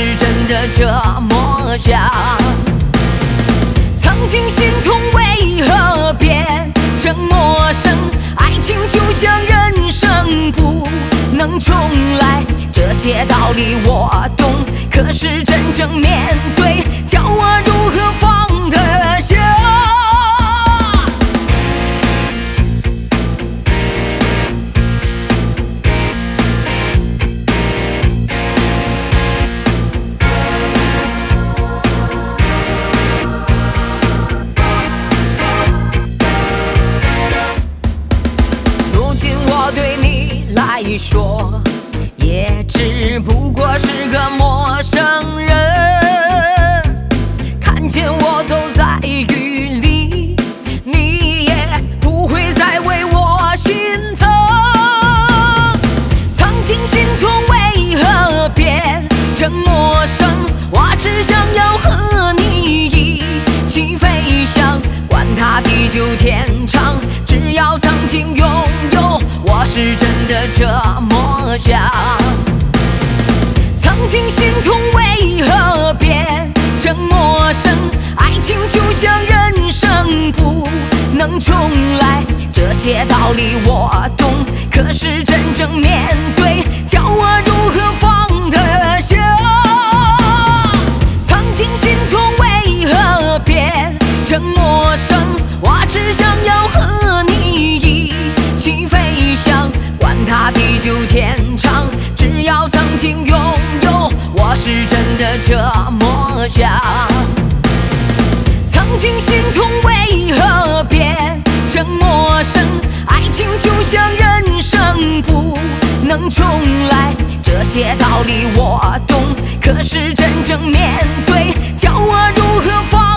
是真的这么想。曾经心痛为何变成陌生？爱情就像人生不能重来，这些道理我懂，可是真正面对，叫我如何放得下？对你来说，也只不过是个陌生人。看见我走在雨里，你也不会再为我心疼。曾经心痛为何变成陌生？我只想要和你一起飞翔，管它地久天长，只要曾经拥有，我是真的这么想。曾经心痛为何变成陌生？爱情就像人生不能重来，这些道理我懂，可是真正面对，叫我如何放得下？曾经心痛为何变成陌生？我只想要和你一起飞翔，管它地久天长，只要曾经拥有，我是真的这么想。曾经心痛为何变成陌生？爱情就像人生不能重来，这些道理我懂，可是真正面对，叫我如何放